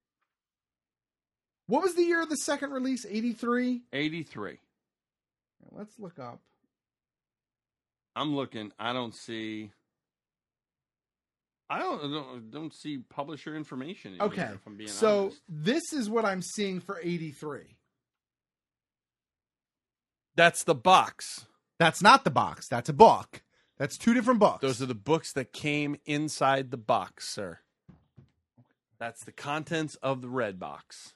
What was the year of the second release? 83? 83. Let's look up. I'm looking. I don't see. I don't see publisher information. Okay, here, if I'm being so honest. This is what I'm seeing for 83. That's the box. That's not the box. That's a book. That's 2 different books. Those are the books that came inside the box, sir. That's the contents of the red box.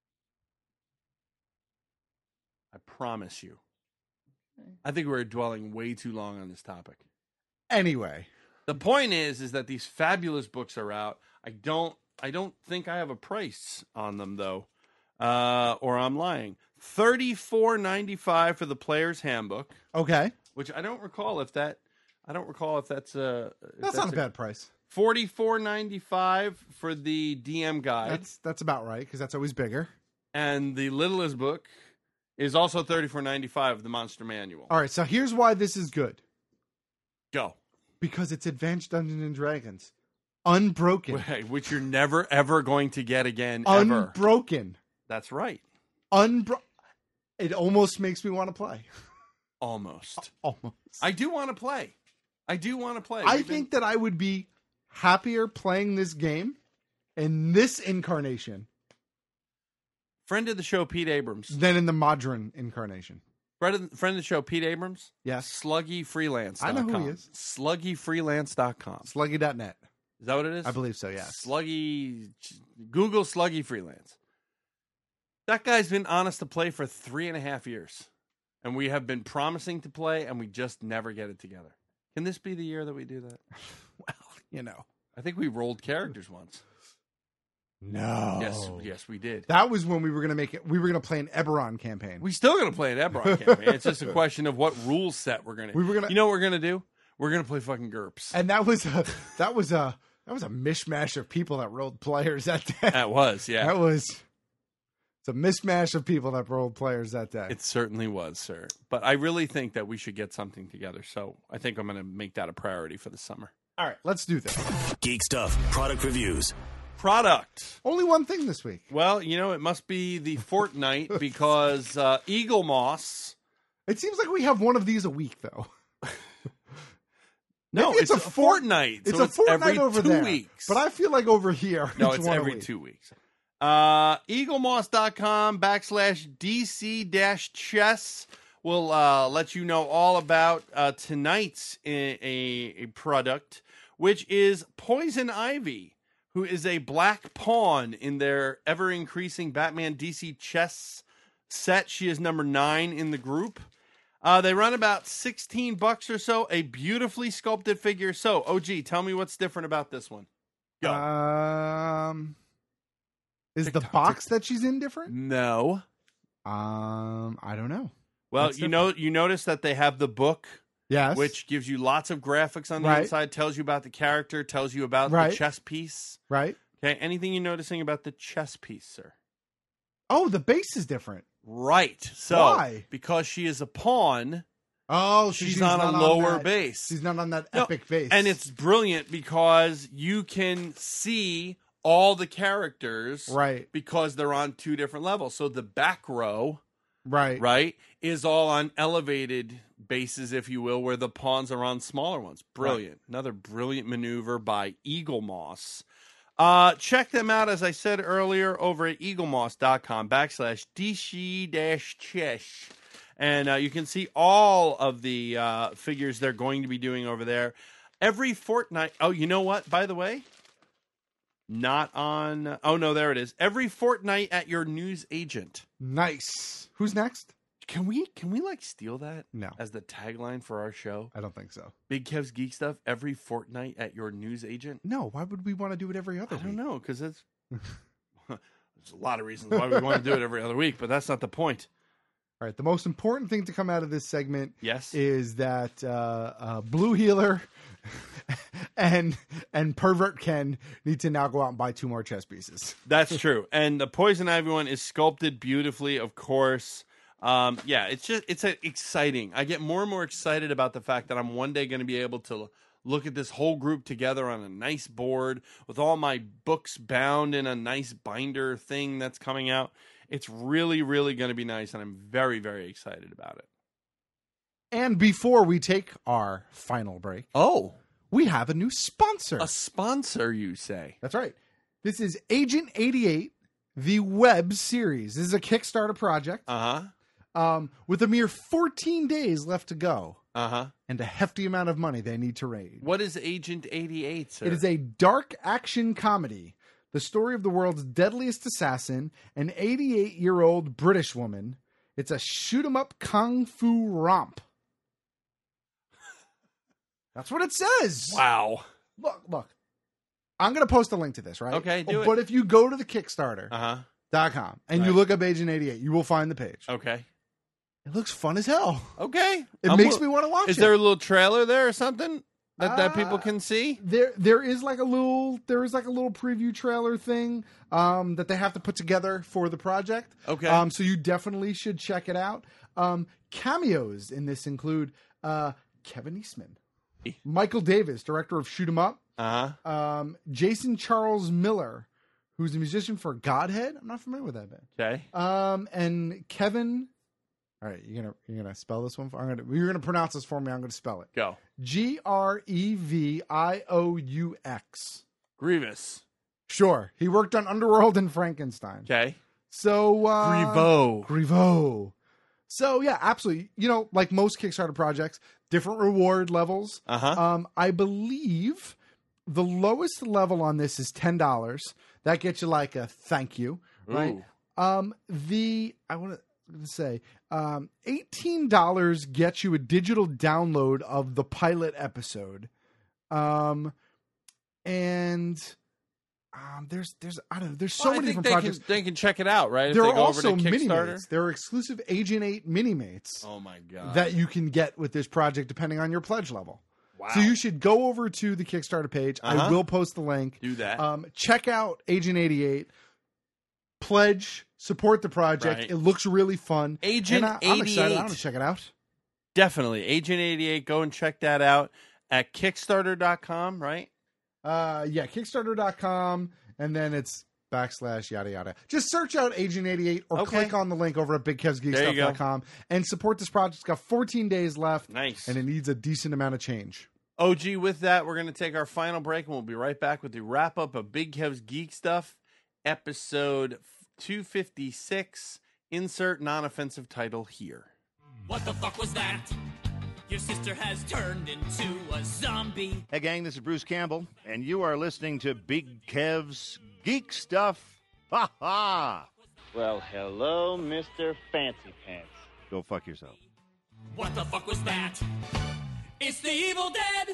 I promise you. I think we're dwelling way too long on this topic. Anyway. The point is that these fabulous books are out. I don't think I have a price on them though, or I'm lying. $34.95 for the Player's Handbook. Okay, which I don't recall if that's a. That's not a bad price. $44.95 for the DM Guide. That's about right because that's always bigger. And the littlest book is also $34.95 of the Monster Manual. All right, so here's why this is good. Go. Because it's Advanced Dungeons and Dragons. Unbroken. Which you're never, ever going to get again, ever. Unbroken. That's right. It almost makes me want to play. Almost. Almost. I do want to play. I think that I would be happier playing this game in this incarnation. Friend of the show, Pete Abrams. Than in the modern incarnation. Friend of the show, Pete Abrams? Yes. SluggyFreelance.com. I know who he is. SluggyFreelance.com. Sluggy.net. Is that what it is? I believe so, yes. Google Sluggy Freelance. That guy's been honest to play for 3.5 years. And we have been promising to play, and we just never get it together. Can this be the year that we do that? Well, I think we rolled characters once. No. Yes, we did. That was when we were going to make it. We were going to play an Eberron campaign. We still going to play an Eberron campaign. It's just a question of what rule set we're going to. You know what we're going to do? We're going to play fucking GURPS. And that was a mishmash of people that rolled players that day. That was, yeah. It's a mishmash of people that rolled players that day. It certainly was, sir. But I really think that we should get something together. So I think I'm going to make that a priority for the summer. All right, let's do this. Geek Stuff product reviews. Product. Only one thing this week. Well, it must be the fortnight because Eagle Moss. It seems like we have one of these a week, though. No, it's a fortnight. It's so a fortnight every over 2 there. weeks. But I feel like over here, no, it's one every a week. 2 weeks. EagleMoss.com/DC-chess will let you know all about tonight's a product, which is Poison Ivy, who is a black pawn in their ever-increasing Batman DC chess set. She is number 9 in the group. They run about $16 or so, a beautifully sculpted figure. So, OG, tell me what's different about this one. Go. Is the box that she's in different? No. I don't know. Well, you notice that they have the book, yes, which gives you lots of graphics on the inside, tells you about the character, tells you about the chess piece. Right. Okay. Anything you're noticing about the chess piece, sir? Oh, the base is different. Right. So, why? Because she is a pawn. Oh, so she's on a lower base. She's not on that epic base. And it's brilliant because you can see all the characters, right? Because they're on 2 different levels. So the back row, right, is all on elevated bases, if you will, where the pawns are on smaller ones. Brilliant. Right. Another brilliant maneuver by Eagle Moss. Check them out, as I said earlier, over at EagleMoss.com/DC-chess. And you can see all of the figures they're going to be doing over there. Every fortnight. Oh, you know what, by the way? Not on. Oh, no, there it is. Every fortnight at your news agent. Nice. Who's next? Can we like steal that? No. As the tagline for our show? I don't think so. Big Kev's Geek Stuff every fortnight at your news agent? No. Why would we want to do it every other week? I don't know, because it's there's a lot of reasons why we want to do it every other week, but that's not the point. All right. The most important thing to come out of this segment, yes, is that Blue Healer and Pervert Ken need to now go out and buy 2 more chess pieces. That's true. And the Poison Ivy one is sculpted beautifully, of course. It's exciting. I get more and more excited about the fact that I'm one day going to be able to look at this whole group together on a nice board with all my books bound in a nice binder thing that's coming out. It's really, really going to be nice, and I'm very, very excited about it. And before we take our final break, we have a new sponsor. A sponsor, you say? That's right. This is Agent 88, the web series. This is a Kickstarter project. With a mere 14 days left to go. And a hefty amount of money they need to raise. What is Agent 88, sir? It is a dark action comedy. The story of the world's deadliest assassin, an 88-year-old British woman. It's a shoot-'em-up kung fu romp. That's what it says. Wow. Look. I'm going to post a link to this, right? Okay, do it. But if you go to the Kickstarter.com and you look up Agent 88, you will find the page. Okay. It looks fun as hell. Okay. It makes me want to watch it. Is there a little trailer there or something that people can see? There is like a little preview trailer thing that they have to put together for the project. Okay. So you definitely should check it out. Cameos in this include Kevin Eastman, Michael Davis, director of Shoot 'Em Up, Jason Charles Miller, who's a musician for Godhead. I'm not familiar with that band. Okay. And Kevin. All right, you're gonna spell this one. You're gonna pronounce this for me. I'm gonna spell it. Go. Grevioux. Grievous. Sure. He worked on Underworld and Frankenstein. Okay. So Griveau. So yeah, absolutely. Like most Kickstarter projects, different reward levels. I believe the lowest level on this is $10. That gets you like a thank you, right? Ooh. I want to say $18 gets you a digital download of the pilot episode, and there's I don't know, there's so many different projects. They can check it out, right? There if are they go also over to Kickstarter. mini-mates. There are exclusive Agent 8 mini-mates. Oh my god! That you can get with this project depending on your pledge level. Wow! So you should go over to the Kickstarter page. I will post the link. Do that. Check out Agent 88. Pledge, support the project. Right. It looks really fun. Agent 88. I'm excited. I'm going to check it out. Definitely. Agent 88. Go and check that out at Kickstarter.com, right? Yeah, Kickstarter.com. And then it's / yada yada. Just search out Agent 88 or click on the link over at BigKevsGeekStuff.com and support this project. It's got 14 days left. Nice. And it needs a decent amount of change. OG, with that, we're going to take our final break and we'll be right back with the wrap up of Big Kev's Geek Stuff episode 256. Insert non-offensive title here. What the fuck was that? Your sister has turned into a zombie. Hey, gang, this is Bruce Campbell, and you are listening to Big Kev's Geek Stuff. Ha ha! Well, hello, Mr. Fancy Pants. Go fuck yourself. What the fuck was that? It's the Evil Dead!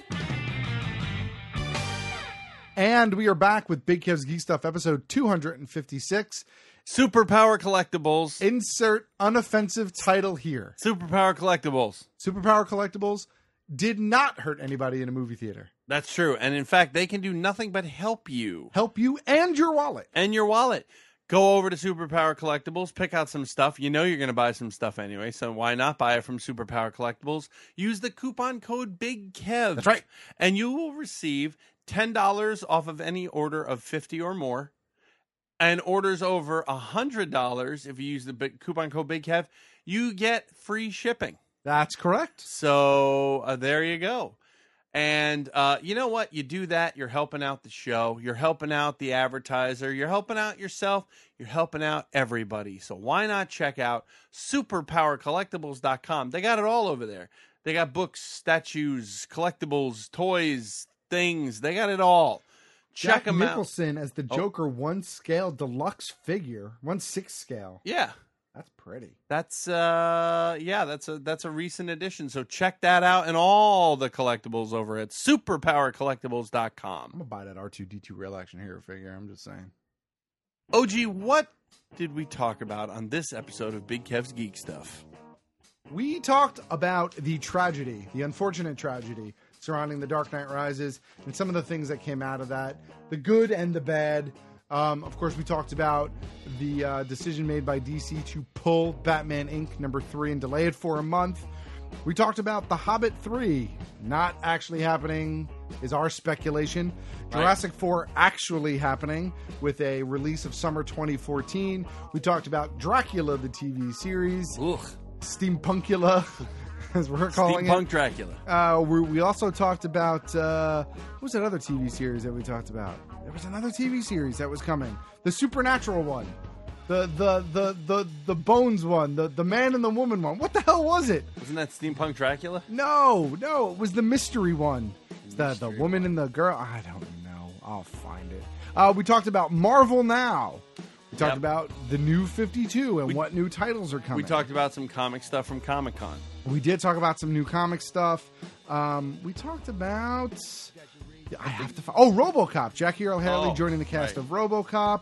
And we are back with Big Kev's Geek Stuff, episode 256. Superpower Collectibles. Insert unoffensive title here. Superpower Collectibles. Superpower Collectibles did not hurt anybody in a movie theater. That's true. And in fact, they can do nothing but help you. Help you and your wallet. And your wallet. Go over to Superpower Collectibles, pick out some stuff. You know you're going to buy some stuff anyway, so why not buy it from Superpower Collectibles? Use the coupon code BIGKEV. That's right. And you will receive $10 off of any order of $50 or more. And orders over $100, if you use the coupon code BIGKEV, you get free shipping. That's correct. So there you go. And you know what? You do that, you're helping out the show. You're helping out the advertiser. You're helping out yourself. You're helping out everybody. So why not check out superpowercollectibles.com? They got it all over there. They got books, statues, collectibles, toys, things. They got it all. Check them out. Jack Nicholson as the Joker 1-scale deluxe figure. 1/6 scale. Yeah. That's pretty. That's that's a recent addition. So check that out and all the collectibles over at superpowercollectibles.com. I'm gonna buy that R2-D2 real action hero figure. I'm just saying. OG, what did we talk about on this episode of Big Kev's Geek Stuff? We talked about the tragedy, the unfortunate tragedy surrounding The Dark Knight Rises and some of the things that came out of that, the good and the bad. Of course, we talked about the decision made by DC to pull Batman Inc. #3 and delay it for a month. We talked about The Hobbit 3 not actually happening, is our speculation. Right. Jurassic 4 actually happening with a release of summer 2014. We talked about Dracula, the TV series. Ugh. Steampunkula, as we're calling Steampunk it. Dracula. We also talked about, what was that other TV series that we talked about? There was another TV series that was coming. The Supernatural one. The Bones one. The Man and the Woman one. What the hell was it? Wasn't that Steampunk Dracula? No. It was the mystery one. The woman and the girl. I don't know. I'll find it. We talked about Marvel Now. We talked about the new 52 and what new titles are coming. We talked about some comic stuff from Comic-Con. We did talk about some new comic stuff. We talked about... I have to find... Oh, RoboCop. Jackie Earle Haley joining the cast of RoboCop.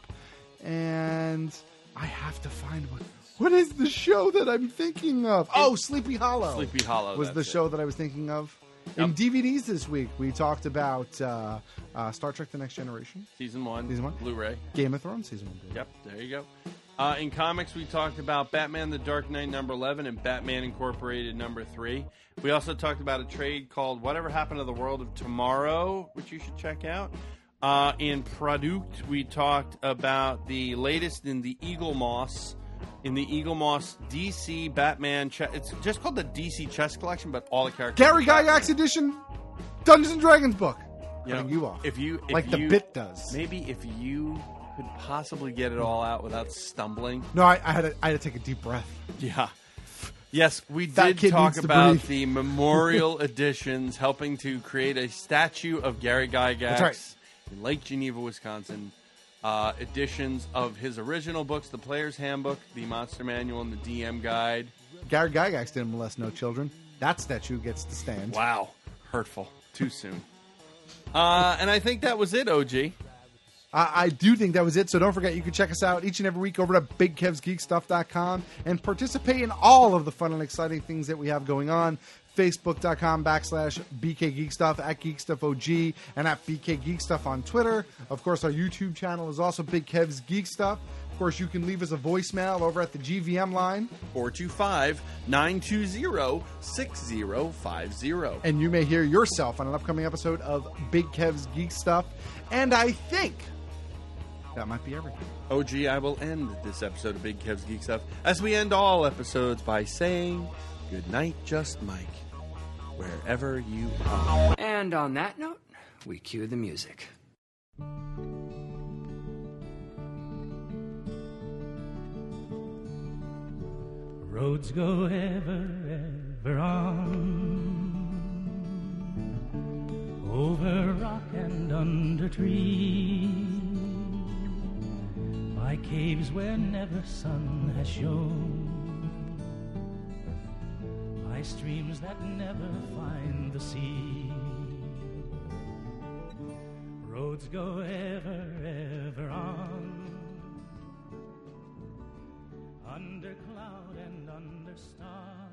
And I have to find what is the show that I'm thinking of? Oh, Sleepy Hollow. Sleepy Hollow was the show that I was thinking of. Yep. In DVDs this week, we talked about Star Trek The Next Generation. Season 1. Blu-ray. Game of Thrones Season 1. Yep, there you go. In comics, we talked about Batman The Dark Knight #11 and Batman Incorporated #3. We also talked about a trade called Whatever Happened to the World of Tomorrow, which you should check out. In Product, we talked about the latest in the Eagle Moss. In the Eagle Moss DC Batman it's just called the DC Chess Collection, but all the characters. Gary Gygax edition Dungeons and Dragons book. Cutting you off. If like the bit does. Maybe if you could possibly get it all out without stumbling. No, I had to take a deep breath. Yeah. Yes, we That did kid talk needs to about breathe. the memorial editions helping to create a statue of Gary Gygax That's right. in Lake Geneva, Wisconsin. Editions of his original books, The Player's Handbook, The Monster Manual, and The DM Guide. Gary Gygax didn't molest no children. That statue gets to stand. Wow. Hurtful. Too soon. And I think that was it, OG. I do think that was it. So don't forget, you can check us out each and every week over at BigKevsGeekStuff.com and participate in all of the fun and exciting things that we have going on. Facebook.com/BKGeekStuff, at GeekStuffOG, and at BKGeekStuff on Twitter. Of course, our YouTube channel is also Big Kev's Geek Stuff. Of course, you can leave us a voicemail over at the GVM line. 425-920-6050. And you may hear yourself on an upcoming episode of Big Kev's Geek Stuff. And I think that might be everything. OG, I will end this episode of Big Kev's Geek Stuff, as we end all episodes, by saying good night, Just Mike, wherever you are. And on that note, we cue the music. Roads go ever, ever on, over rock and under tree, by caves where never sun has shone, by streams that never find the sea. Roads go ever, ever on, under cloud and under star,